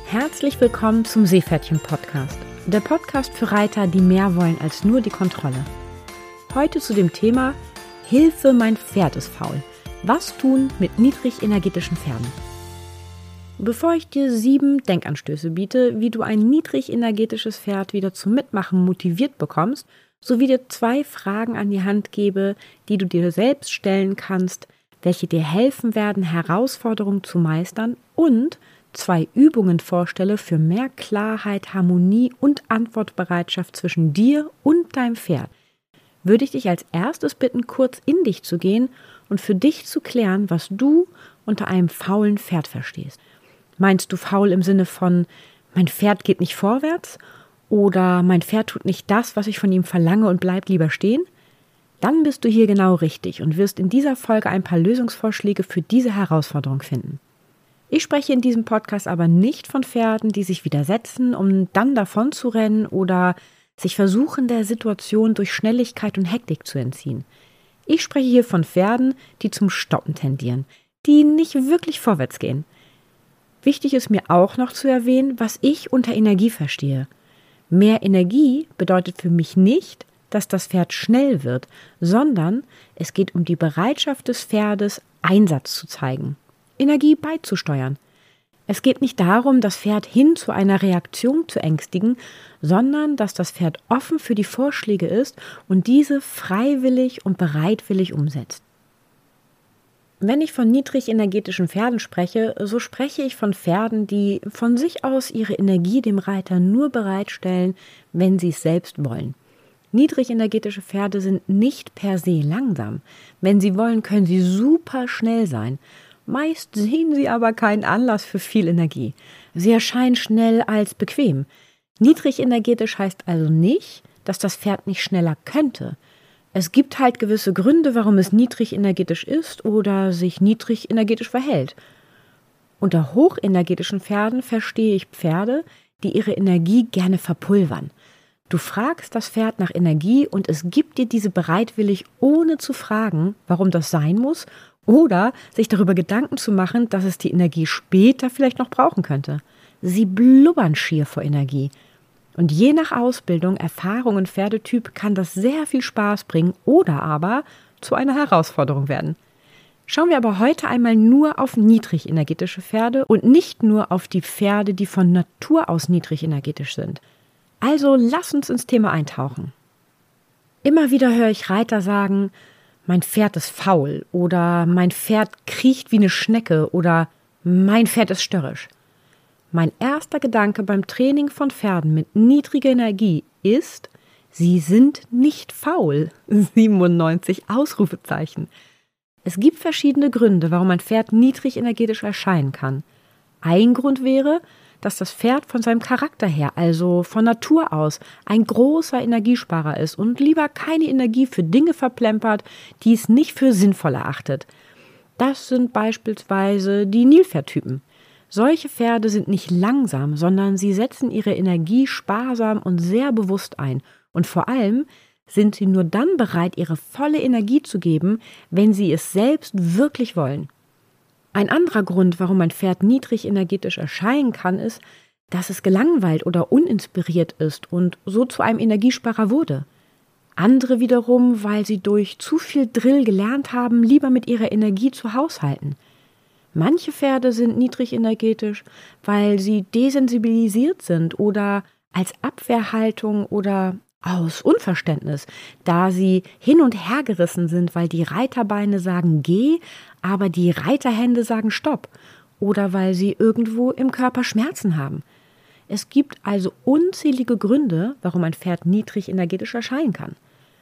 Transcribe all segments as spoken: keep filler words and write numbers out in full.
Herzlich willkommen zum Seepferdchen-Podcast, der Podcast für Reiter, die mehr wollen als nur die Kontrolle. Heute zu dem Thema Hilfe, mein Pferd ist faul. Was tun mit niedrig energetischen Pferden? Bevor ich dir sieben Denkanstöße biete, wie du ein niedrig energetisches Pferd wieder zum Mitmachen motiviert bekommst, sowie dir zwei Fragen an die Hand gebe, die du dir selbst stellen kannst, welche dir helfen werden, Herausforderungen zu meistern, und zwei Übungen vorstelle für mehr Klarheit, Harmonie und Antwortbereitschaft zwischen dir und deinem Pferd, würde ich dich als erstes bitten, kurz in dich zu gehen und für dich zu klären, was du unter einem faulen Pferd verstehst. Meinst du faul im Sinne von, mein Pferd geht nicht vorwärts oder mein Pferd tut nicht das, was ich von ihm verlange und bleibt lieber stehen? Dann bist du hier genau richtig und wirst in dieser Folge ein paar Lösungsvorschläge für diese Herausforderung finden. Ich spreche in diesem Podcast aber nicht von Pferden, die sich widersetzen, um dann davon zu rennen oder sich versuchen, der Situation durch Schnelligkeit und Hektik zu entziehen. Ich spreche hier von Pferden, die zum Stoppen tendieren, die nicht wirklich vorwärts gehen. Wichtig ist mir auch noch zu erwähnen, was ich unter Energie verstehe. Mehr Energie bedeutet für mich nicht, dass das Pferd schnell wird, sondern es geht um die Bereitschaft des Pferdes, Einsatz zu zeigen, Energie beizusteuern. Es geht nicht darum, das Pferd hin zu einer Reaktion zu ängstigen, sondern dass das Pferd offen für die Vorschläge ist und diese freiwillig und bereitwillig umsetzt. Wenn ich von niedrig energetischen Pferden spreche, so spreche ich von Pferden, die von sich aus ihre Energie dem Reiter nur bereitstellen, wenn sie es selbst wollen. Niedrig energetische Pferde sind nicht per se langsam. Wenn sie wollen, können sie super schnell sein. Meist sehen sie aber keinen Anlass für viel Energie. Sie erscheinen schnell als bequem. Niedrig energetisch heißt also nicht, dass das Pferd nicht schneller könnte. Es gibt halt gewisse Gründe, warum es niedrig energetisch ist oder sich niedrig energetisch verhält. Unter hochenergetischen Pferden verstehe ich Pferde, die ihre Energie gerne verpulvern. Du fragst das Pferd nach Energie und es gibt dir diese bereitwillig, ohne zu fragen, warum das sein muss, oder sich darüber Gedanken zu machen, dass es die Energie später vielleicht noch brauchen könnte. Sie blubbern schier vor Energie. Und je nach Ausbildung, Erfahrung und Pferdetyp kann das sehr viel Spaß bringen oder aber zu einer Herausforderung werden. Schauen wir aber heute einmal nur auf niedrig energetische Pferde und nicht nur auf die Pferde, die von Natur aus niedrig energetisch sind. Also lass uns ins Thema eintauchen. Immer wieder höre ich Reiter sagen, mein Pferd ist faul oder mein Pferd kriecht wie eine Schnecke oder mein Pferd ist störrisch. Mein erster Gedanke beim Training von Pferden mit niedriger Energie ist, sie sind nicht faul. siebenundneunzig Ausrufezeichen. Es gibt verschiedene Gründe, warum ein Pferd niedrig energetisch erscheinen kann. Ein Grund wäre, dass das Pferd von seinem Charakter her, also von Natur aus, ein großer Energiesparer ist und lieber keine Energie für Dinge verplempert, die es nicht für sinnvoll erachtet. Das sind beispielsweise die Nilpferdtypen. Solche Pferde sind nicht langsam, sondern sie setzen ihre Energie sparsam und sehr bewusst ein. Und vor allem sind sie nur dann bereit, ihre volle Energie zu geben, wenn sie es selbst wirklich wollen. Ein anderer Grund, warum ein Pferd niedrig energetisch erscheinen kann, ist, dass es gelangweilt oder uninspiriert ist und so zu einem Energiesparer wurde. Andere wiederum, weil sie durch zu viel Drill gelernt haben, lieber mit ihrer Energie zu haushalten. Manche Pferde sind niedrig energetisch, weil sie desensibilisiert sind oder als Abwehrhaltung oder aus Unverständnis, da sie hin und her gerissen sind, weil die Reiterbeine sagen geh, aber die Reiterhände sagen stopp oder weil sie irgendwo im Körper Schmerzen haben. Es gibt also unzählige Gründe, warum ein Pferd niedrig energetisch erscheinen kann.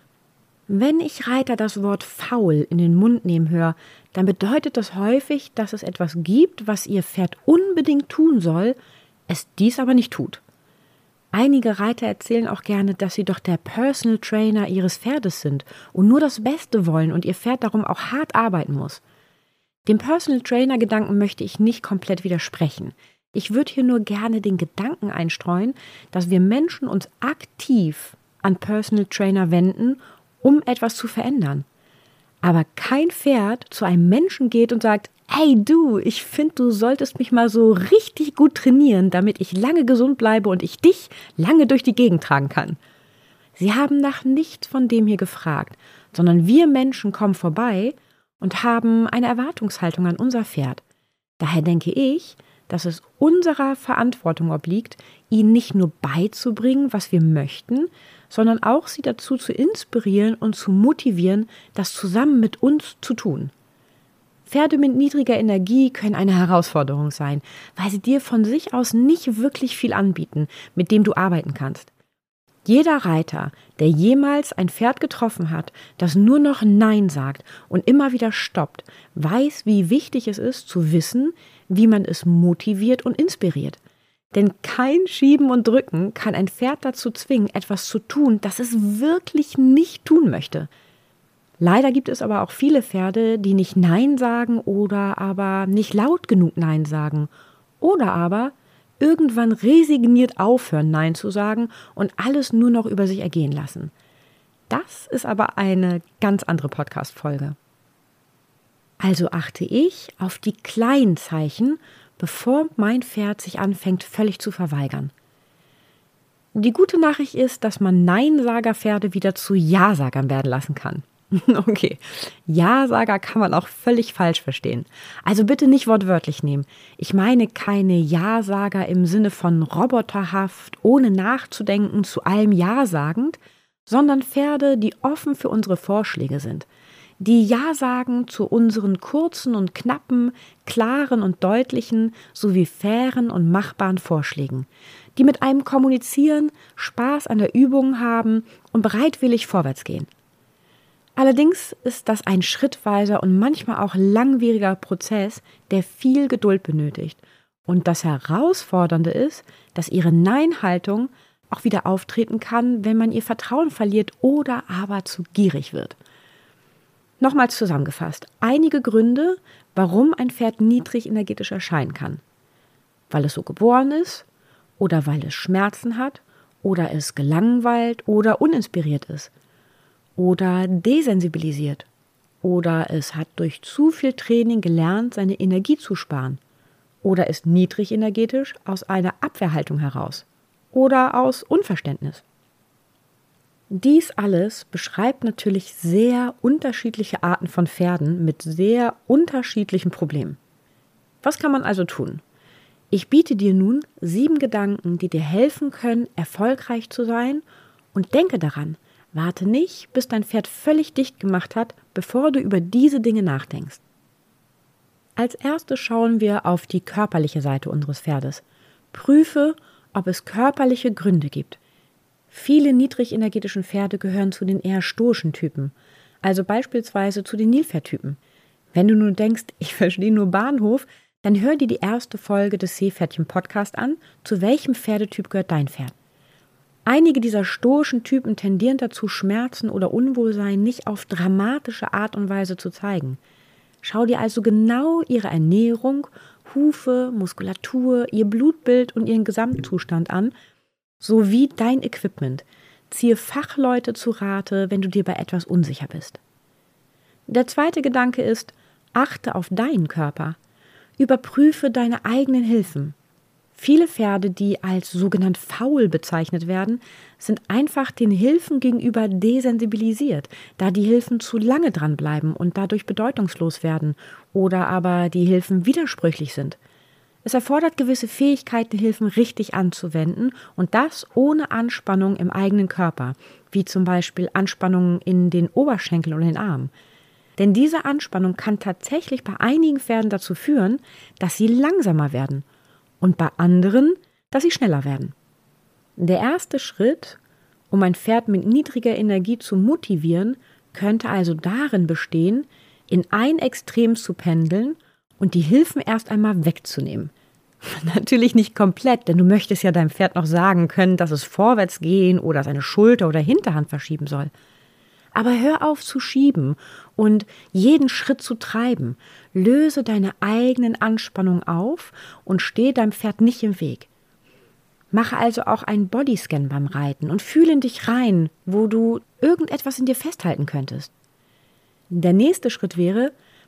Wenn ich Reiter das Wort faul in den Mund nehmen höre, dann bedeutet das häufig, dass es etwas gibt, was ihr Pferd unbedingt tun soll, es dies aber nicht tut. Einige Reiter erzählen auch gerne, dass sie doch der Personal Trainer ihres Pferdes sind und nur das Beste wollen und ihr Pferd darum auch hart arbeiten muss. Dem Personal Trainer Gedanken möchte ich nicht komplett widersprechen. Ich würde hier nur gerne den Gedanken einstreuen, dass wir Menschen uns aktiv an Personal Trainer wenden, um etwas zu verändern. Aber kein Pferd zu einem Menschen geht und sagt, hey du, ich finde, du solltest mich mal so richtig gut trainieren, damit ich lange gesund bleibe und ich dich lange durch die Gegend tragen kann. Sie haben nach nichts von dem hier gefragt, sondern wir Menschen kommen vorbei und haben eine Erwartungshaltung an unser Pferd. Daher denke ich, dass es unserer Verantwortung obliegt, ihnen nicht nur beizubringen, was wir möchten, sondern auch sie dazu zu inspirieren und zu motivieren, das zusammen mit uns zu tun. Pferde mit niedriger Energie können eine Herausforderung sein, weil sie dir von sich aus nicht wirklich viel anbieten, mit dem du arbeiten kannst. Jeder Reiter, der jemals ein Pferd getroffen hat, das nur noch Nein sagt und immer wieder stoppt, weiß, wie wichtig es ist, zu wissen, wie man es motiviert und inspiriert. Denn kein Schieben und Drücken kann ein Pferd dazu zwingen, etwas zu tun, das es wirklich nicht tun möchte. Leider gibt es aber auch viele Pferde, die nicht Nein sagen oder aber nicht laut genug Nein sagen oder aber irgendwann resigniert aufhören, Nein zu sagen und alles nur noch über sich ergehen lassen. Das ist aber eine ganz andere Podcast-Folge. Also achte ich auf die kleinen Zeichen, bevor mein Pferd sich anfängt, völlig zu verweigern. Die gute Nachricht ist, dass man Neinsager-Pferde wieder zu Ja-Sagern werden lassen kann. Okay, Ja-Sager kann man auch völlig falsch verstehen. Also bitte nicht wortwörtlich nehmen. Ich meine keine Ja-Sager im Sinne von roboterhaft, ohne nachzudenken, zu allem Ja sagend, sondern Pferde, die offen für unsere Vorschläge sind. Die Ja sagen zu unseren kurzen und knappen, klaren und deutlichen sowie fairen und machbaren Vorschlägen, die mit einem kommunizieren, Spaß an der Übung haben und bereitwillig vorwärts gehen. Allerdings ist das ein schrittweiser und manchmal auch langwieriger Prozess, der viel Geduld benötigt. Und das Herausfordernde ist, dass ihre Nein-Haltung auch wieder auftreten kann, wenn man ihr Vertrauen verliert oder aber zu gierig wird. Nochmals zusammengefasst, einige Gründe, warum ein Pferd niedrig energetisch erscheinen kann. Weil es so geboren ist oder weil es Schmerzen hat oder es gelangweilt oder uninspiriert ist. Oder desensibilisiert. Oder es hat durch zu viel Training gelernt, seine Energie zu sparen. Oder ist niedrig energetisch aus einer Abwehrhaltung heraus. Oder aus Unverständnis. Dies alles beschreibt natürlich sehr unterschiedliche Arten von Pferden mit sehr unterschiedlichen Problemen. Was kann man also tun? Ich biete dir nun sieben Gedanken, die dir helfen können, erfolgreich zu sein, und denke daran, warte nicht, bis dein Pferd völlig dicht gemacht hat, bevor du über diese Dinge nachdenkst. Als erstes schauen wir auf die körperliche Seite unseres Pferdes. Prüfe, ob es körperliche Gründe gibt. Viele niedrigenergetischen Pferde gehören zu den eher stoischen Typen, also beispielsweise zu den Nilpferdtypen. Wenn du nun denkst, ich verstehe nur Bahnhof, dann hör dir die erste Folge des Seepferdchen-Podcast an, zu welchem Pferdetyp gehört dein Pferd. Einige dieser stoischen Typen tendieren dazu, Schmerzen oder Unwohlsein nicht auf dramatische Art und Weise zu zeigen. Schau dir also genau ihre Ernährung, Hufe, Muskulatur, ihr Blutbild und ihren Gesamtzustand an, sowie dein Equipment. Ziehe Fachleute zu Rate, wenn du dir bei etwas unsicher bist. Der zweite Gedanke ist, achte auf deinen Körper. Überprüfe deine eigenen Hilfen. Viele Pferde, die als sogenannt faul bezeichnet werden, sind einfach den Hilfen gegenüber desensibilisiert, da die Hilfen zu lange dranbleiben und dadurch bedeutungslos werden oder aber die Hilfen widersprüchlich sind. Es erfordert gewisse Fähigkeiten, Hilfen richtig anzuwenden und das ohne Anspannung im eigenen Körper, wie zum Beispiel Anspannungen in den Oberschenkeln oder den Armen. Denn diese Anspannung kann tatsächlich bei einigen Pferden dazu führen, dass sie langsamer werden. Und bei anderen, dass sie schneller werden. Der erste Schritt, um ein Pferd mit niedriger Energie zu motivieren, könnte also darin bestehen, in ein Extrem zu pendeln und die Hilfen erst einmal wegzunehmen. Natürlich nicht komplett, denn du möchtest ja deinem Pferd noch sagen können, dass es vorwärts gehen oder seine Schulter oder Hinterhand verschieben soll. Aber hör auf zu schieben und jeden Schritt zu treiben. Löse deine eigenen Anspannungen auf und stehe deinem Pferd nicht im Weg. Mache also auch einen Bodyscan beim Reiten und fühle in dich rein, wo du irgendetwas in dir festhalten könntest. Der nächste Schritt wäre,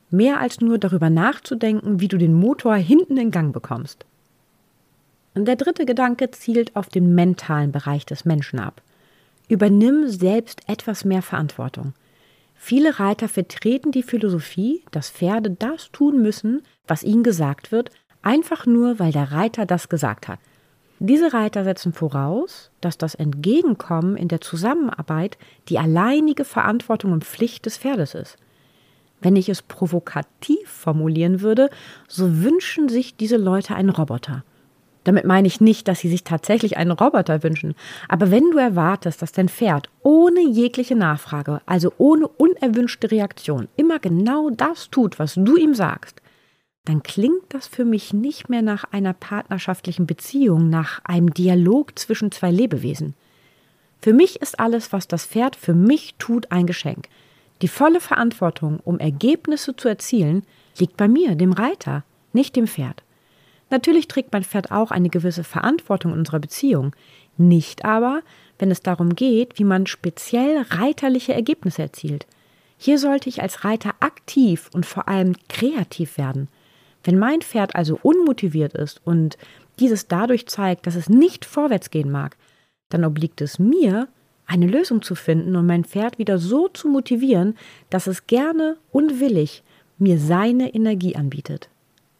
mehr als nur darüber nachzudenken, wie du den Motor hinten in Gang bekommst. Und der dritte Gedanke zielt auf den mentalen Bereich des Menschen ab. Übernimm selbst etwas mehr Verantwortung. Viele Reiter vertreten die Philosophie, dass Pferde das tun müssen, was ihnen gesagt wird, einfach nur, weil der Reiter das gesagt hat. Diese Reiter setzen voraus, dass das Entgegenkommen in der Zusammenarbeit die alleinige Verantwortung und Pflicht des Pferdes ist. Wenn ich es provokativ formulieren würde, so wünschen sich diese Leute einen Roboter. Damit meine ich nicht, dass sie sich tatsächlich einen Roboter wünschen, aber wenn du erwartest, dass dein Pferd ohne jegliche Nachfrage, also ohne unerwünschte Reaktion, immer genau das tut, was du ihm sagst, dann klingt das für mich nicht mehr nach einer partnerschaftlichen Beziehung, nach einem Dialog zwischen zwei Lebewesen. Für mich ist alles, was das Pferd für mich tut, ein Geschenk. Die volle Verantwortung, um Ergebnisse zu erzielen, liegt bei mir, dem Reiter, nicht dem Pferd. Natürlich trägt mein Pferd auch eine gewisse Verantwortung in unserer Beziehung, nicht aber, wenn es darum geht, wie man speziell reiterliche Ergebnisse erzielt. Hier sollte ich als Reiter aktiv und vor allem kreativ werden. Wenn mein Pferd also unmotiviert ist und dieses dadurch zeigt, dass es nicht vorwärts gehen mag, dann obliegt es mir, eine Lösung zu finden und mein Pferd wieder so zu motivieren, dass es gerne und willig mir seine Energie anbietet.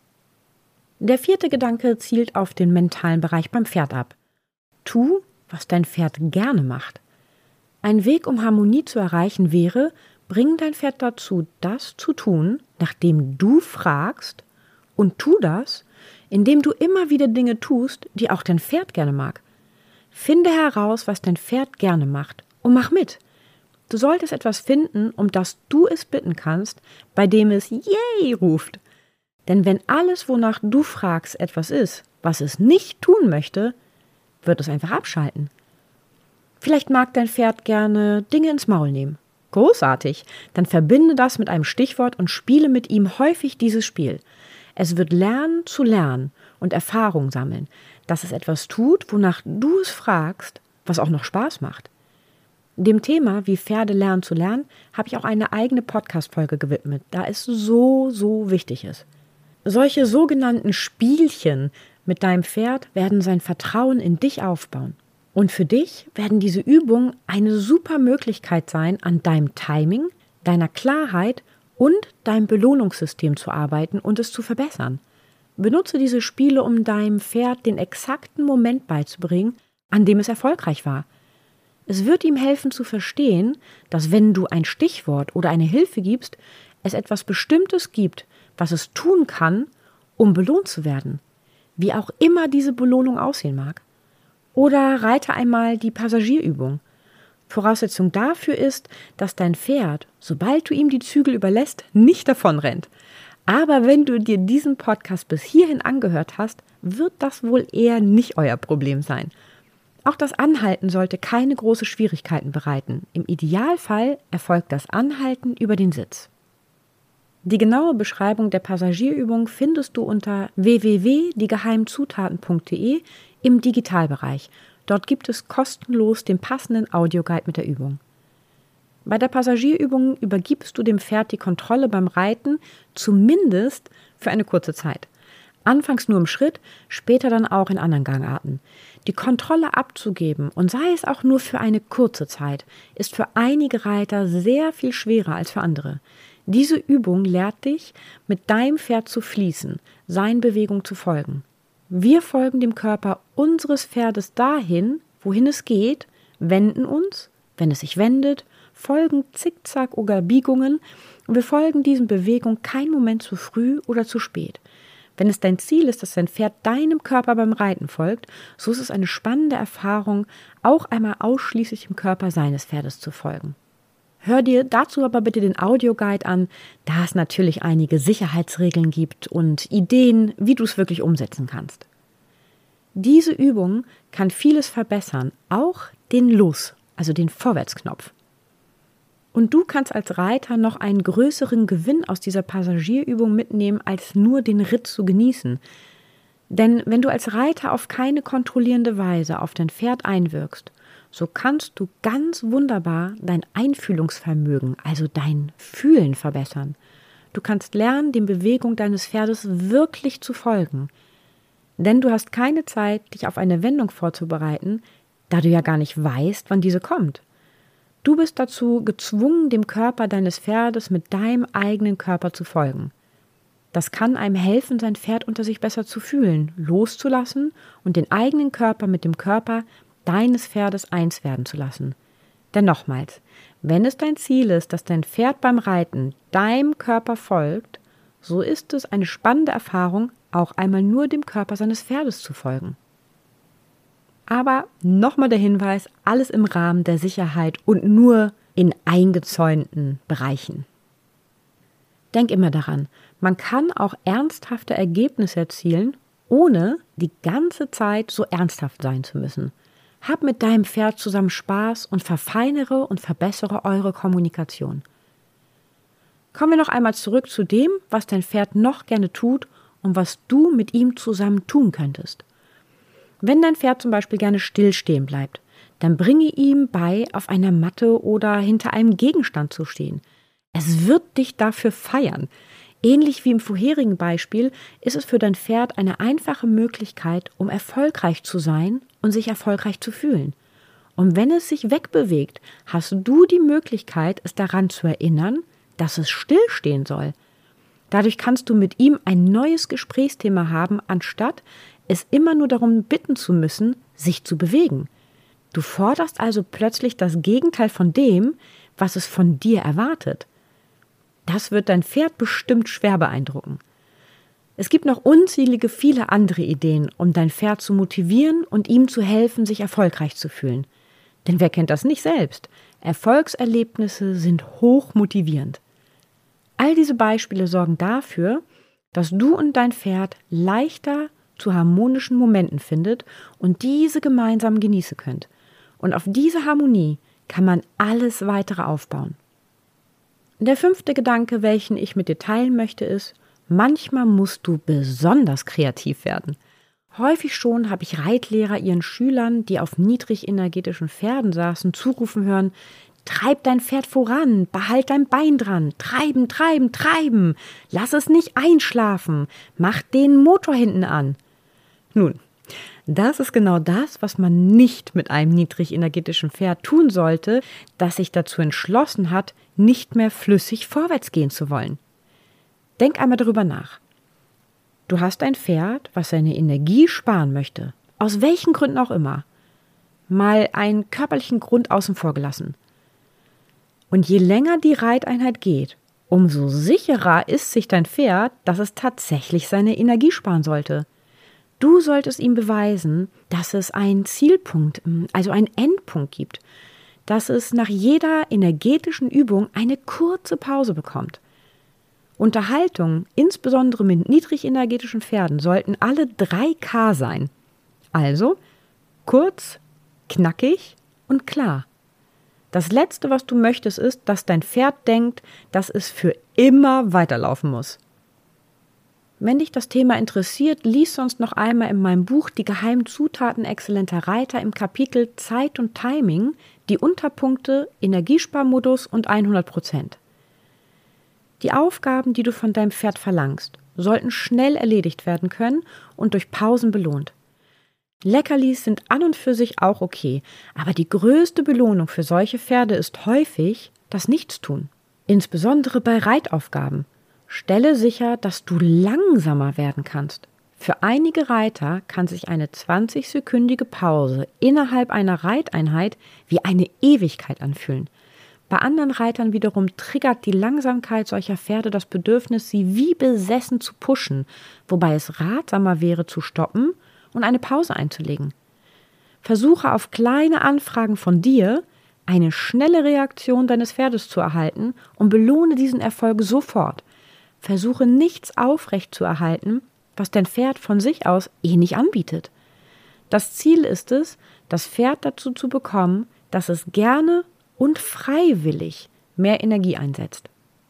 Der vierte Gedanke zielt auf den mentalen Bereich beim Pferd ab. Tu, was dein Pferd gerne macht. Ein Weg, um Harmonie zu erreichen, wäre, bring dein Pferd dazu, das zu tun, nachdem du fragst, und tu das, indem du immer wieder Dinge tust, die auch dein Pferd gerne mag. Finde heraus, was dein Pferd gerne macht, und mach mit. Du solltest etwas finden, um das du es bitten kannst, bei dem es Yay ruft. Denn wenn alles, wonach du fragst, etwas ist, was es nicht tun möchte, wird es einfach abschalten. Vielleicht mag dein Pferd gerne Dinge ins Maul nehmen. Großartig, dann verbinde das mit einem Stichwort und spiele mit ihm häufig dieses Spiel. Es wird lernen zu lernen und Erfahrung sammeln, dass es etwas tut, wonach du es fragst, was auch noch Spaß macht. Dem Thema, wie Pferde lernen zu lernen, habe ich auch eine eigene Podcast-Folge gewidmet, da es so, so wichtig ist. Solche sogenannten Spielchen mit deinem Pferd werden sein Vertrauen in dich aufbauen. Und für dich werden diese Übungen eine super Möglichkeit sein, an deinem Timing, deiner Klarheit und deinem Belohnungssystem zu arbeiten und es zu verbessern. Benutze diese Spiele, um deinem Pferd den exakten Moment beizubringen, an dem es erfolgreich war. Es wird ihm helfen zu verstehen, dass wenn du ein Stichwort oder eine Hilfe gibst, es etwas Bestimmtes gibt, was es tun kann, um belohnt zu werden. Wie auch immer diese Belohnung aussehen mag. Oder reite einmal die Passagierübung. Voraussetzung dafür ist, dass dein Pferd, sobald du ihm die Zügel überlässt, nicht davonrennt. Aber wenn du dir diesen Podcast bis hierhin angehört hast, wird das wohl eher nicht euer Problem sein. Auch das Anhalten sollte keine großen Schwierigkeiten bereiten. Im Idealfall erfolgt das Anhalten über den Sitz. Die genaue Beschreibung der Passagierübung findest du unter w w w punkt die geheimen zutaten punkt d e im Digitalbereich. Dort gibt es kostenlos den passenden Audioguide mit der Übung. Bei der Passagierübung übergibst du dem Pferd die Kontrolle beim Reiten, zumindest für eine kurze Zeit. Anfangs nur im Schritt, später dann auch in anderen Gangarten. Die Kontrolle abzugeben, und sei es auch nur für eine kurze Zeit, ist für einige Reiter sehr viel schwerer als für andere. Diese Übung lehrt dich, mit deinem Pferd zu fließen, seinen Bewegungen zu folgen. Wir folgen dem Körper unseres Pferdes dahin, wohin es geht, wenden uns, wenn es sich wendet, folgen Zickzack oder Biegungen und wir folgen diesen Bewegungen keinen Moment zu früh oder zu spät. Wenn es dein Ziel ist, dass dein Pferd deinem Körper beim Reiten folgt, so ist es eine spannende Erfahrung, auch einmal ausschließlich dem Körper seines Pferdes zu folgen. Hör dir dazu aber bitte den Audioguide an, da es natürlich einige Sicherheitsregeln gibt und Ideen, wie du es wirklich umsetzen kannst. Diese Übung kann vieles verbessern, auch den Los, also den Vorwärtsknopf. Und du kannst als Reiter noch einen größeren Gewinn aus dieser Passagierübung mitnehmen, als nur den Ritt zu genießen. Denn wenn du als Reiter auf keine kontrollierende Weise auf dein Pferd einwirkst, so kannst du ganz wunderbar dein Einfühlungsvermögen, also dein Fühlen verbessern. du kannst lernen, den Bewegungen deines Pferdes wirklich zu folgen. Denn du hast keine Zeit, dich auf eine Wendung vorzubereiten, da du ja gar nicht weißt, wann diese kommt. Du bist dazu gezwungen, dem Körper deines Pferdes mit deinem eigenen Körper zu folgen. Das kann einem helfen, sein Pferd unter sich besser zu fühlen, loszulassen und den eigenen Körper mit dem Körper deines Pferdes eins werden zu lassen. Denn nochmals, wenn es dein Ziel ist, dass dein Pferd beim Reiten deinem Körper folgt, so ist es eine spannende Erfahrung, auch einmal nur dem Körper seines Pferdes zu folgen. Aber nochmal der Hinweis, alles im Rahmen der Sicherheit und nur in eingezäunten Bereichen. Denk immer daran, man kann auch ernsthafte Ergebnisse erzielen, ohne die ganze Zeit so ernsthaft sein zu müssen. Hab mit deinem Pferd zusammen Spaß und verfeinere und verbessere eure Kommunikation. Kommen wir noch einmal zurück zu dem, was dein Pferd noch gerne tut und was du mit ihm zusammen tun könntest. Wenn dein Pferd zum Beispiel gerne stillstehen bleibt, dann bringe ihm bei, auf einer Matte oder hinter einem Gegenstand zu stehen. Es wird dich dafür feiern. Ähnlich wie im vorherigen Beispiel ist es für dein Pferd eine einfache Möglichkeit, um erfolgreich zu sein und sich erfolgreich zu fühlen. Und wenn es sich wegbewegt, hast du die Möglichkeit, es daran zu erinnern, dass es stillstehen soll. Dadurch kannst du mit ihm ein neues Gesprächsthema haben, anstatt es immer nur darum bitten zu müssen, sich zu bewegen. Du forderst also plötzlich das Gegenteil von dem, was es von dir erwartet. Das wird dein Pferd bestimmt schwer beeindrucken. Es gibt noch unzählige viele andere Ideen, um dein Pferd zu motivieren und ihm zu helfen, sich erfolgreich zu fühlen. Denn wer kennt das nicht selbst? Erfolgserlebnisse sind hoch motivierend. All diese Beispiele sorgen dafür, dass du und dein Pferd leichter zu harmonischen Momenten findet und diese gemeinsam genießen könnt. Und auf diese Harmonie kann man alles weitere aufbauen. Der fünfte Gedanke, welchen ich mit dir teilen möchte, ist, manchmal musst du besonders kreativ werden. Häufig schon habe ich Reitlehrer ihren Schülern, die auf niedrig energetischen Pferden saßen, zurufen hören: Treib dein Pferd voran, behalt dein Bein dran, treiben, treiben, treiben, lass es nicht einschlafen, mach den Motor hinten an. Nun, das ist genau das, was man nicht mit einem niedrig energetischen Pferd tun sollte, das sich dazu entschlossen hat, nicht mehr flüssig vorwärts gehen zu wollen. Denk einmal darüber nach. Du hast ein Pferd, was seine Energie sparen möchte, aus welchen Gründen auch immer. Mal einen körperlichen Grund außen vor gelassen. Und je länger die Reiteinheit geht, umso sicherer ist sich dein Pferd, dass es tatsächlich seine Energie sparen sollte. Du solltest ihm beweisen, dass es einen Zielpunkt, also einen Endpunkt gibt, dass es nach jeder energetischen Übung eine kurze Pause bekommt. Unterhaltungen, insbesondere mit niedrigenergetischen Pferden, sollten alle drei K sein. Also kurz, knackig und klar. Das Letzte, was du möchtest, ist, dass dein Pferd denkt, dass es für immer weiterlaufen muss. Wenn dich das Thema interessiert, lies sonst noch einmal in meinem Buch Die geheimen Zutaten exzellenter Reiter im Kapitel Zeit und Timing die Unterpunkte Energiesparmodus und hundert Prozent. Die Aufgaben, die du von deinem Pferd verlangst, sollten schnell erledigt werden können und durch Pausen belohnt. Leckerlis sind an und für sich auch okay, aber die größte Belohnung für solche Pferde ist häufig das Nichtstun, insbesondere bei Reitaufgaben. Stelle sicher, dass du langsamer werden kannst. Für einige Reiter kann sich eine zwanzigsekündige Pause innerhalb einer Reiteinheit wie eine Ewigkeit anfühlen. Bei anderen Reitern wiederum triggert die Langsamkeit solcher Pferde das Bedürfnis, sie wie besessen zu pushen, wobei es ratsamer wäre, zu stoppen und eine Pause einzulegen. Versuche auf kleine Anfragen von dir, eine schnelle Reaktion deines Pferdes zu erhalten und belohne diesen Erfolg sofort. Versuche nichts aufrechtzuerhalten, was dein Pferd von sich aus eh nicht anbietet. Das Ziel ist es, das Pferd dazu zu bekommen, dass es gerne und freiwillig mehr Energie einsetzt.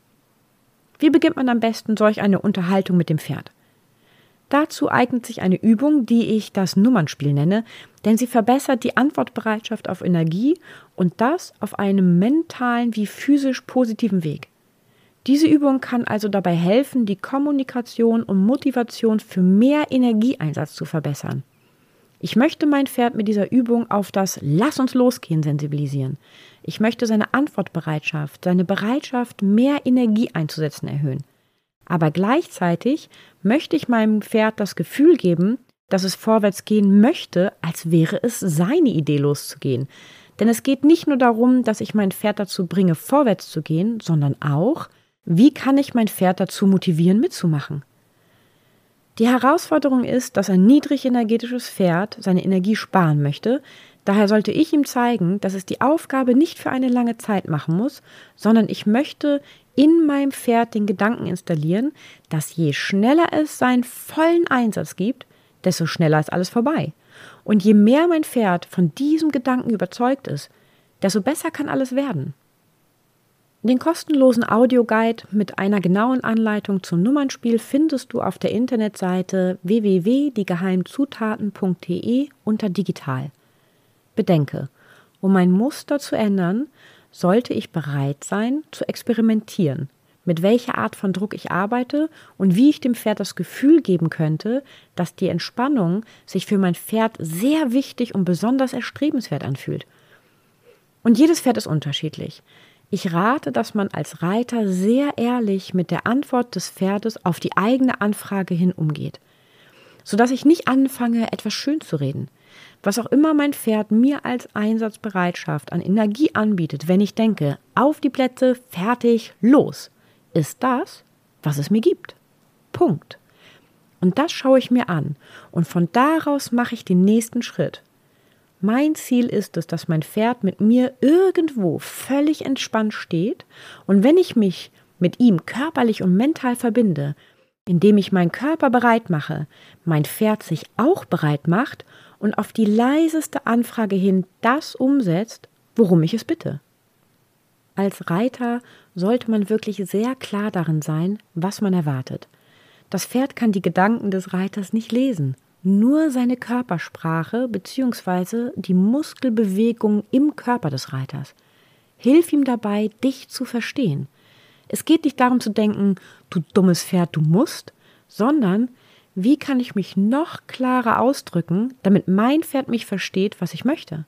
Wie beginnt man am besten solch eine Unterhaltung mit dem Pferd? Dazu eignet sich eine Übung, die ich das Nummernspiel nenne, denn sie verbessert die Antwortbereitschaft auf Energie und das auf einem mentalen wie physisch positiven Weg. Diese Übung kann also dabei helfen, die Kommunikation und Motivation für mehr Energieeinsatz zu verbessern. Ich möchte mein Pferd mit dieser Übung auf das Lass uns losgehen sensibilisieren. Ich möchte seine Antwortbereitschaft, seine Bereitschaft, mehr Energie einzusetzen, erhöhen. Aber gleichzeitig möchte ich meinem Pferd das Gefühl geben, dass es vorwärts gehen möchte, als wäre es seine Idee loszugehen. Denn es geht nicht nur darum, dass ich mein Pferd dazu bringe, vorwärts zu gehen, sondern auch, wie kann ich mein Pferd dazu motivieren, mitzumachen? Die Herausforderung ist, dass ein niedrig energetisches Pferd seine Energie sparen möchte. Daher sollte ich ihm zeigen, dass es die Aufgabe nicht für eine lange Zeit machen muss, sondern ich möchte in meinem Pferd den Gedanken installieren, dass je schneller es seinen vollen Einsatz gibt, desto schneller ist alles vorbei. Und je mehr mein Pferd von diesem Gedanken überzeugt ist, desto besser kann alles werden. Den kostenlosen Audioguide mit einer genauen Anleitung zum Nummernspiel findest du auf der Internetseite w w w punkt die geheimzutaten punkt d e unter Digital. Bedenke, um mein Muster zu ändern, sollte ich bereit sein, zu experimentieren, mit welcher Art von Druck ich arbeite und wie ich dem Pferd das Gefühl geben könnte, dass die Entspannung sich für mein Pferd sehr wichtig und besonders erstrebenswert anfühlt. Und jedes Pferd ist unterschiedlich. Ich rate, dass man als Reiter sehr ehrlich mit der Antwort des Pferdes auf die eigene Anfrage hin umgeht, sodass ich nicht anfange, etwas schön zu reden. Was auch immer mein Pferd mir als Einsatzbereitschaft an Energie anbietet, wenn ich denke, auf die Plätze, fertig, los, ist das, was es mir gibt. Punkt. Und das schaue ich mir an und von daraus mache ich den nächsten Schritt. Mein Ziel ist es, dass mein Pferd mit mir irgendwo völlig entspannt steht und wenn ich mich mit ihm körperlich und mental verbinde, indem ich meinen Körper bereit mache, mein Pferd sich auch bereit macht und auf die leiseste Anfrage hin das umsetzt, worum ich es bitte. Als Reiter sollte man wirklich sehr klar darin sein, was man erwartet. Das Pferd kann die Gedanken des Reiters nicht lesen. Nur seine Körpersprache bzw. die Muskelbewegung im Körper des Reiters. Hilf ihm dabei, dich zu verstehen. Es geht nicht darum zu denken, du dummes Pferd, du musst, sondern wie kann ich mich noch klarer ausdrücken, damit mein Pferd mich versteht, was ich möchte.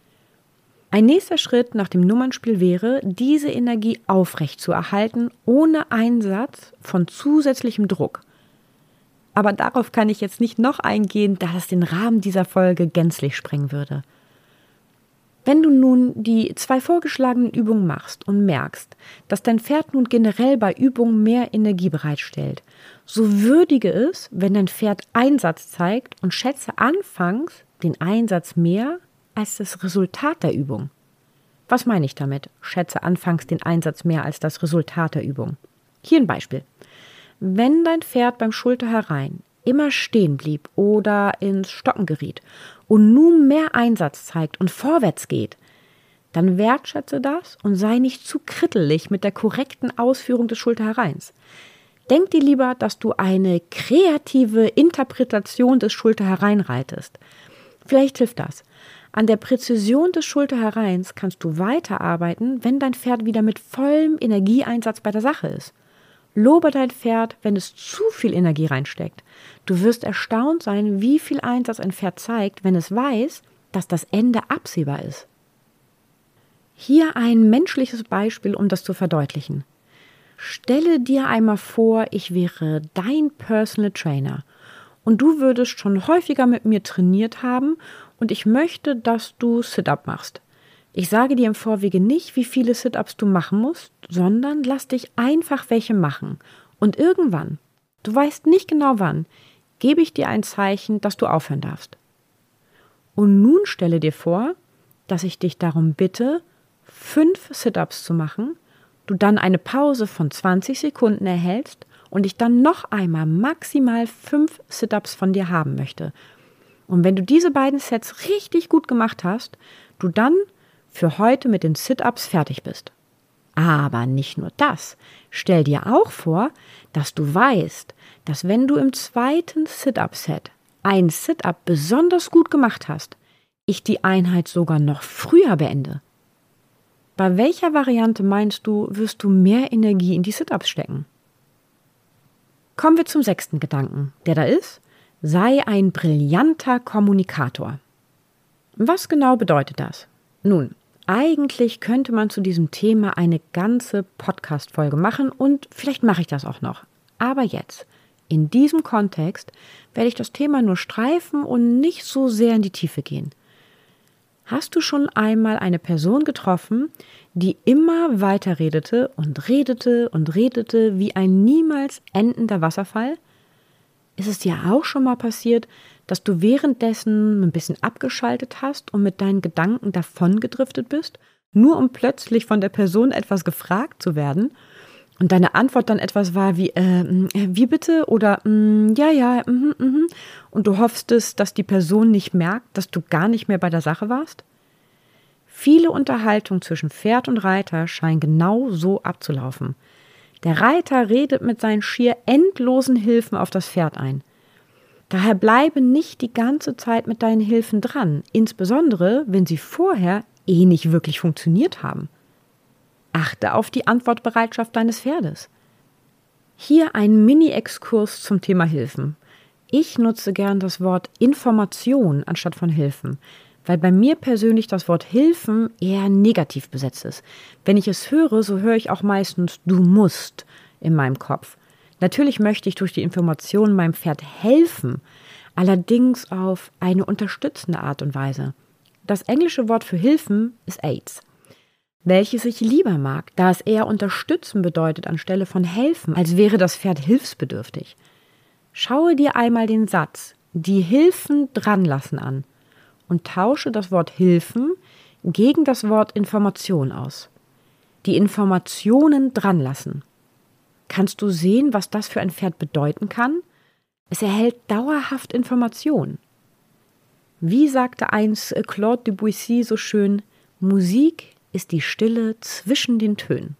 Ein nächster Schritt nach dem Nummernspiel wäre, diese Energie aufrecht zu erhalten, ohne Einsatz von zusätzlichem Druck. Aber darauf kann ich jetzt nicht noch eingehen, da das den Rahmen dieser Folge gänzlich sprengen würde. Wenn du nun die zwei vorgeschlagenen Übungen machst und merkst, dass dein Pferd nun generell bei Übungen mehr Energie bereitstellt, so würdige es, wenn dein Pferd Einsatz zeigt und schätze anfangs den Einsatz mehr als das Resultat der Übung. Was meine ich damit? Schätze anfangs den Einsatz mehr als das Resultat der Übung. Hier ein Beispiel. Wenn dein Pferd beim Schulter herein immer stehen blieb oder ins Stocken geriet und nun mehr Einsatz zeigt und vorwärts geht, dann wertschätze das und sei nicht zu krittelig mit der korrekten Ausführung des Schulterhereins. Denk dir lieber, dass du eine kreative Interpretation des Schulterhereinreitest. Vielleicht hilft das. An der Präzision des Schulterhereins kannst du weiterarbeiten, wenn dein Pferd wieder mit vollem Energieeinsatz bei der Sache ist. Lobe dein Pferd, wenn es zu viel Energie reinsteckt. Du wirst erstaunt sein, wie viel Einsatz ein Pferd zeigt, wenn es weiß, dass das Ende absehbar ist. Hier ein menschliches Beispiel, um das zu verdeutlichen. Stelle dir einmal vor, ich wäre dein Personal Trainer und du würdest schon häufiger mit mir trainiert haben und ich möchte, dass du Sit-Up machst. Ich sage dir im Vorwege nicht, wie viele Sit-Ups du machen musst, sondern lass dich einfach welche machen. Und irgendwann, du weißt nicht genau wann, gebe ich dir ein Zeichen, dass du aufhören darfst. Und nun stelle dir vor, dass ich dich darum bitte, fünf Sit-Ups zu machen, du dann eine Pause von zwanzig Sekunden erhältst und ich dann noch einmal maximal fünf Sit-Ups von dir haben möchte. Und wenn du diese beiden Sets richtig gut gemacht hast, du dann für heute mit den Sit-Ups fertig bist. Aber nicht nur das. Stell dir auch vor, dass du weißt, dass wenn du im zweiten Sit-Up-Set ein Sit-Up besonders gut gemacht hast, ich die Einheit sogar noch früher beende. Bei welcher Variante meinst du, wirst du mehr Energie in die Sit-Ups stecken? Kommen wir zum sechsten Gedanken, der da ist: Sei ein brillanter Kommunikator. Was genau bedeutet das? Nun, eigentlich könnte man zu diesem Thema eine ganze Podcast-Folge machen und vielleicht mache ich das auch noch. Aber jetzt, in diesem Kontext, werde ich das Thema nur streifen und nicht so sehr in die Tiefe gehen. Hast du schon einmal eine Person getroffen, die immer weiter redete und redete und redete wie ein niemals endender Wasserfall? Ist es dir auch schon mal passiert, dass du währenddessen ein bisschen abgeschaltet hast und mit deinen Gedanken davongedriftet bist, nur um plötzlich von der Person etwas gefragt zu werden und deine Antwort dann etwas war wie, äh, wie bitte? Oder, mm, ja, ja, mhm, mhm. Und du hoffstest, dass die Person nicht merkt, dass du gar nicht mehr bei der Sache warst? Viele Unterhaltungen zwischen Pferd und Reiter scheinen genau so abzulaufen. Der Reiter redet mit seinen schier endlosen Hilfen auf das Pferd ein. Daher bleibe nicht die ganze Zeit mit deinen Hilfen dran, insbesondere wenn sie vorher eh nicht wirklich funktioniert haben. Achte auf die Antwortbereitschaft deines Pferdes. Hier ein Mini-Exkurs zum Thema Hilfen. Ich nutze gern das Wort Information anstatt von Hilfen, weil bei mir persönlich das Wort Hilfen eher negativ besetzt ist. Wenn ich es höre, so höre ich auch meistens du musst in meinem Kopf. Natürlich möchte ich durch die Information meinem Pferd helfen, allerdings auf eine unterstützende Art und Weise. Das englische Wort für Hilfen ist Aids, welches ich lieber mag, da es eher unterstützen bedeutet anstelle von helfen, als wäre das Pferd hilfsbedürftig. Schaue dir einmal den Satz die Hilfen dranlassen an und tausche das Wort Hilfen gegen das Wort Information aus. Die Informationen dranlassen. Kannst du sehen, was das für ein Pferd bedeuten kann? Es erhält dauerhaft Information. Wie sagte einst Claude Debussy so schön, Musik ist die Stille zwischen den Tönen.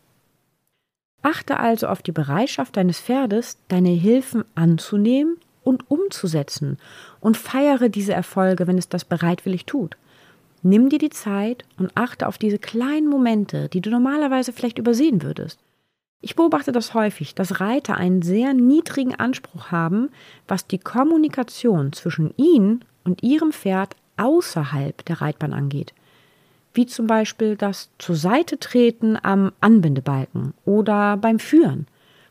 Achte also auf die Bereitschaft deines Pferdes, deine Hilfen anzunehmen und umzusetzen und feiere diese Erfolge, wenn es das bereitwillig tut. Nimm dir die Zeit und achte auf diese kleinen Momente, die du normalerweise vielleicht übersehen würdest. Ich beobachte das häufig, dass Reiter einen sehr niedrigen Anspruch haben, was die Kommunikation zwischen ihnen und ihrem Pferd außerhalb der Reitbahn angeht. Wie zum Beispiel das zur Seite treten am Anbindebalken oder beim Führen.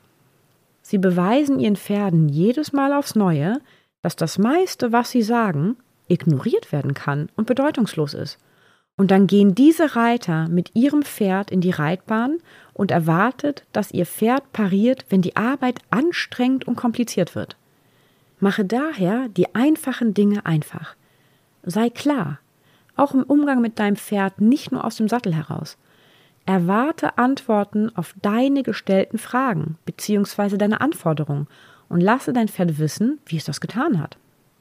Sie beweisen ihren Pferden jedes Mal aufs Neue, dass das meiste, was sie sagen, ignoriert werden kann und bedeutungslos ist. Und dann gehen diese Reiter mit ihrem Pferd in die Reitbahn und erwartet, dass ihr Pferd pariert, wenn die Arbeit anstrengend und kompliziert wird. Mache daher die einfachen Dinge einfach. Sei klar. Auch im Umgang mit deinem Pferd nicht nur aus dem Sattel heraus. Erwarte Antworten auf deine gestellten Fragen bzw. deine Anforderungen und lasse dein Pferd wissen, wie es das getan hat.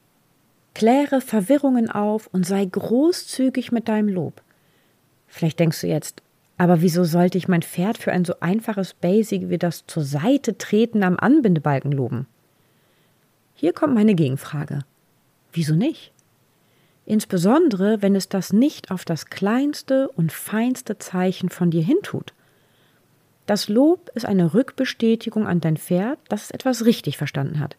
Kläre Verwirrungen auf und sei großzügig mit deinem Lob. Vielleicht denkst du jetzt, aber wieso sollte ich mein Pferd für ein so einfaches Basic wie das zur Seite treten am Anbindebalken loben? Hier kommt meine Gegenfrage. Wieso nicht? Insbesondere, wenn es das nicht auf das kleinste und feinste Zeichen von dir hintut. Das Lob ist eine Rückbestätigung an dein Pferd, dass es etwas richtig verstanden hat.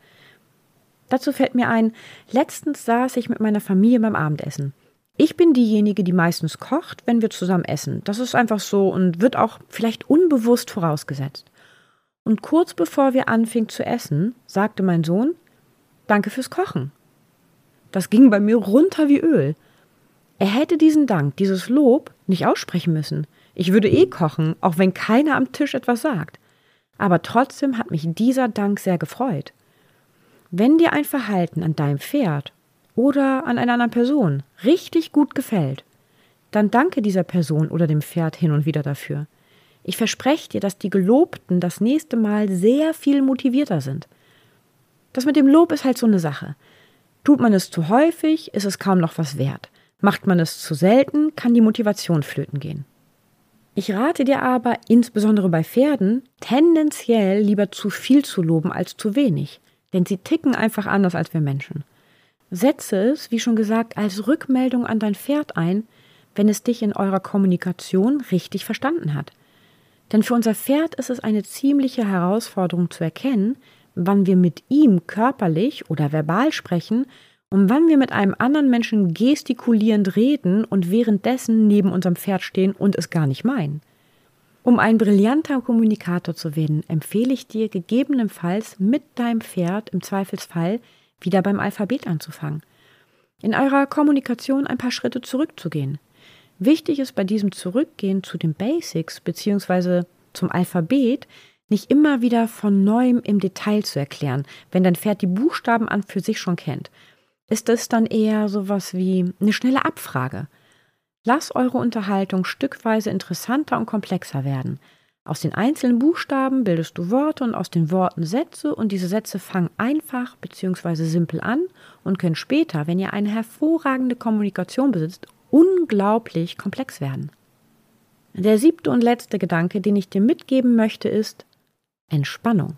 Dazu fällt mir ein, letztens saß ich mit meiner Familie beim Abendessen. Ich bin diejenige, die meistens kocht, wenn wir zusammen essen. Das ist einfach so und wird auch vielleicht unbewusst vorausgesetzt. Und kurz bevor wir anfingen zu essen, sagte mein Sohn, danke fürs Kochen. Das ging bei mir runter wie Öl. Er hätte diesen Dank, dieses Lob nicht aussprechen müssen. Ich würde eh kochen, auch wenn keiner am Tisch etwas sagt. Aber trotzdem hat mich dieser Dank sehr gefreut. Wenn dir ein Verhalten an deinem Pferd oder an einer anderen Person richtig gut gefällt, dann danke dieser Person oder dem Pferd hin und wieder dafür. Ich verspreche dir, dass die Gelobten das nächste Mal sehr viel motivierter sind. Das mit dem Lob ist halt so eine Sache. Tut man es zu häufig, ist es kaum noch was wert. Macht man es zu selten, kann die Motivation flöten gehen. Ich rate dir aber, insbesondere bei Pferden, tendenziell lieber zu viel zu loben als zu wenig. Denn sie ticken einfach anders als wir Menschen. Setze es, wie schon gesagt, als Rückmeldung an dein Pferd ein, wenn es dich in eurer Kommunikation richtig verstanden hat. Denn für unser Pferd ist es eine ziemliche Herausforderung zu erkennen, wann wir mit ihm körperlich oder verbal sprechen und wann wir mit einem anderen Menschen gestikulierend reden und währenddessen neben unserem Pferd stehen und es gar nicht meinen. Um ein brillanter Kommunikator zu werden, empfehle ich dir gegebenenfalls mit deinem Pferd im Zweifelsfall wieder beim Alphabet anzufangen. In eurer Kommunikation ein paar Schritte zurückzugehen. Wichtig ist bei diesem Zurückgehen zu den Basics bzw. zum Alphabet nicht immer wieder von Neuem im Detail zu erklären, wenn dein Pferd die Buchstaben an für sich schon kennt. Ist es dann eher sowas wie eine schnelle Abfrage. Lass eure Unterhaltung stückweise interessanter und komplexer werden. Aus den einzelnen Buchstaben bildest du Worte und aus den Worten Sätze und diese Sätze fangen einfach bzw. simpel an und können später, wenn ihr eine hervorragende Kommunikation besitzt, unglaublich komplex werden. Der siebte und letzte Gedanke, den ich dir mitgeben möchte, ist Entspannung.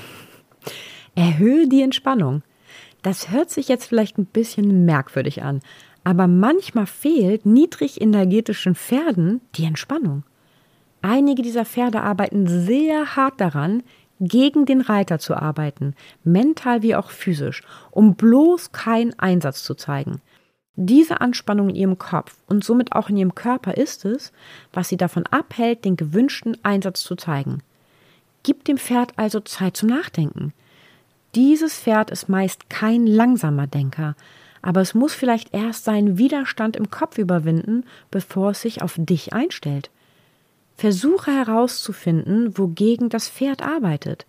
Erhöhe die Entspannung. Das hört sich jetzt vielleicht ein bisschen merkwürdig an, aber manchmal fehlt niedrig energetischen Pferden die Entspannung. Einige dieser Pferde arbeiten sehr hart daran, gegen den Reiter zu arbeiten, mental wie auch physisch, um bloß keinen Einsatz zu zeigen. Diese Anspannung in ihrem Kopf und somit auch in ihrem Körper ist es, was sie davon abhält, den gewünschten Einsatz zu zeigen. Gib dem Pferd also Zeit zum Nachdenken. Dieses Pferd ist meist kein langsamer Denker, aber es muss vielleicht erst seinen Widerstand im Kopf überwinden, bevor es sich auf dich einstellt. Versuche herauszufinden, wogegen das Pferd arbeitet.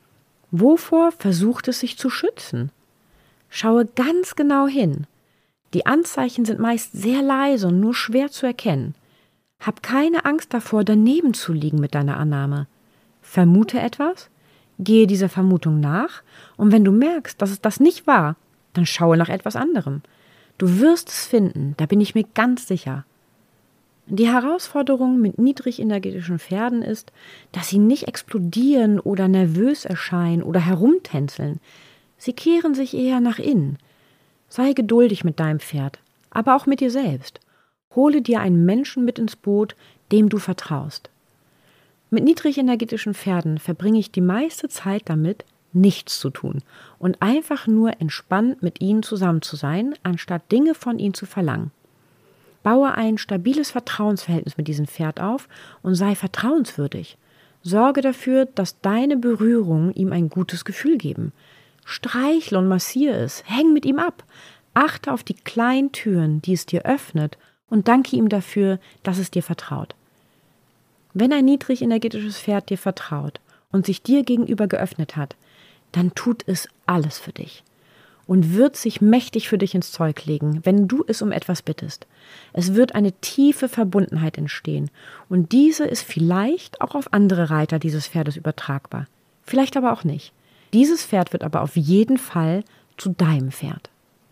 Wovor versucht es sich zu schützen? Schaue ganz genau hin. Die Anzeichen sind meist sehr leise und nur schwer zu erkennen. Hab keine Angst davor, daneben zu liegen mit deiner Annahme. Vermute etwas, gehe dieser Vermutung nach und wenn du merkst, dass es das nicht war, dann schaue nach etwas anderem. Du wirst es finden, da bin ich mir ganz sicher. Die Herausforderung mit niedrig energetischen Pferden ist, dass sie nicht explodieren oder nervös erscheinen oder herumtänzeln. Sie kehren sich eher nach innen. Sei geduldig mit deinem Pferd, aber auch mit dir selbst. Hole dir einen Menschen mit ins Boot, dem du vertraust. Mit niedrig energetischen Pferden verbringe ich die meiste Zeit damit, nichts zu tun und einfach nur entspannt mit ihnen zusammen zu sein, anstatt Dinge von ihnen zu verlangen. Baue ein stabiles Vertrauensverhältnis mit diesem Pferd auf und sei vertrauenswürdig. Sorge dafür, dass deine Berührungen ihm ein gutes Gefühl geben. Streichle und massiere es, häng mit ihm ab. Achte auf die kleinen Türen, die es dir öffnet und danke ihm dafür, dass es dir vertraut. Wenn ein niedrig energetisches Pferd dir vertraut und sich dir gegenüber geöffnet hat, dann tut es alles für dich und wird sich mächtig für dich ins Zeug legen, wenn du es um etwas bittest. Es wird eine tiefe Verbundenheit entstehen und diese ist vielleicht auch auf andere Reiter dieses Pferdes übertragbar, vielleicht aber auch nicht. Dieses Pferd wird aber auf jeden Fall zu deinem Pferd.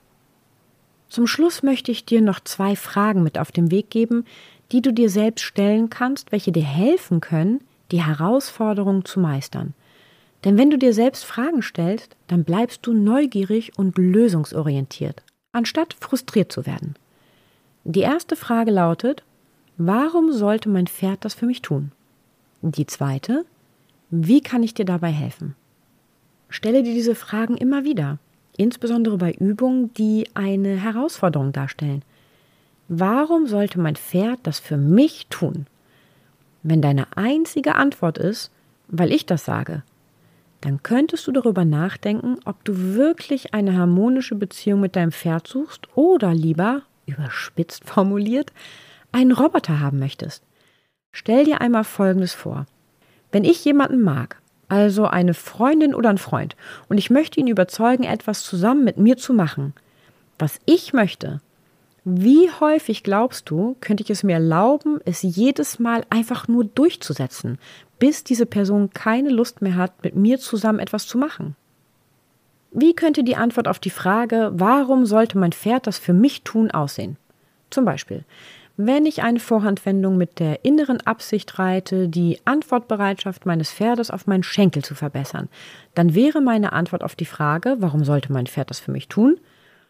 Zum Schluss möchte ich dir noch zwei Fragen mit auf den Weg geben, die du dir selbst stellen kannst, welche dir helfen können, die Herausforderung zu meistern. Denn wenn du dir selbst Fragen stellst, dann bleibst du neugierig und lösungsorientiert, anstatt frustriert zu werden. Die erste Frage lautet: Warum sollte mein Pferd das für mich tun? Die zweite: Wie kann ich dir dabei helfen? Stelle dir diese Fragen immer wieder, insbesondere bei Übungen, die eine Herausforderung darstellen. Warum sollte mein Pferd das für mich tun? Wenn deine einzige Antwort ist, weil ich das sage, dann könntest du darüber nachdenken, ob du wirklich eine harmonische Beziehung mit deinem Pferd suchst oder lieber, überspitzt formuliert, einen Roboter haben möchtest. Stell dir einmal Folgendes vor. Wenn ich jemanden mag, also eine Freundin oder einen Freund, und ich möchte ihn überzeugen, etwas zusammen mit mir zu machen, was ich möchte, wie häufig glaubst du, könnte ich es mir erlauben, es jedes Mal einfach nur durchzusetzen, bis diese Person keine Lust mehr hat, mit mir zusammen etwas zu machen? Wie könnte die Antwort auf die Frage, warum sollte mein Pferd das für mich tun, aussehen? Zum Beispiel, wenn ich eine Vorhandwendung mit der inneren Absicht reite, die Antwortbereitschaft meines Pferdes auf meinen Schenkel zu verbessern, dann wäre meine Antwort auf die Frage, warum sollte mein Pferd das für mich tun?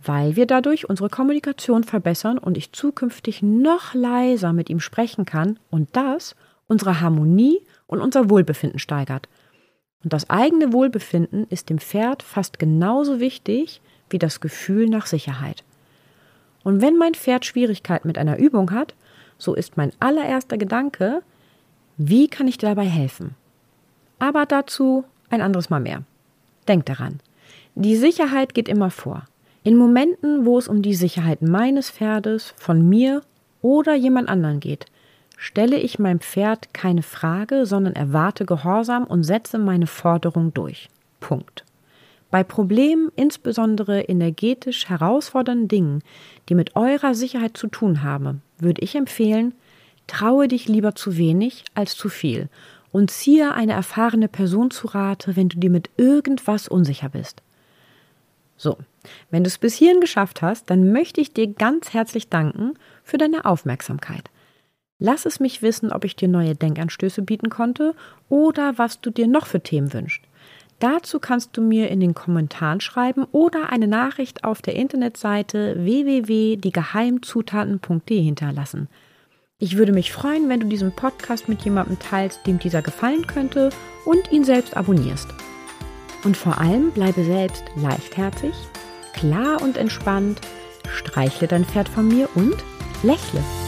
weil wir dadurch unsere Kommunikation verbessern und ich zukünftig noch leiser mit ihm sprechen kann und das unsere Harmonie und unser Wohlbefinden steigert. Und das eigene Wohlbefinden ist dem Pferd fast genauso wichtig wie das Gefühl nach Sicherheit. Und wenn mein Pferd Schwierigkeiten mit einer Übung hat, so ist mein allererster Gedanke, wie kann ich dir dabei helfen? Aber dazu ein anderes Mal mehr. Denk daran, die Sicherheit geht immer vor. In Momenten, wo es um die Sicherheit meines Pferdes, von mir oder jemand anderen geht, stelle ich meinem Pferd keine Frage, sondern erwarte Gehorsam und setze meine Forderung durch. Punkt. Bei Problemen, insbesondere energetisch herausfordernden Dingen, die mit eurer Sicherheit zu tun haben, würde ich empfehlen, traue dich lieber zu wenig als zu viel und ziehe eine erfahrene Person zu Rate, wenn du dir mit irgendwas unsicher bist. So, wenn du es bis hierhin geschafft hast, dann möchte ich dir ganz herzlich danken für deine Aufmerksamkeit. Lass es mich wissen, ob ich dir neue Denkanstöße bieten konnte oder was du dir noch für Themen wünschst. Dazu kannst du mir in den Kommentaren schreiben oder eine Nachricht auf der Internetseite w w w punkt die geheimzutaten punkt de hinterlassen. Ich würde mich freuen, wenn du diesen Podcast mit jemandem teilst, dem dieser gefallen könnte und ihn selbst abonnierst. Und vor allem bleibe selbst leichtherzig, klar und entspannt, streichle dein Pferd von mir und lächle.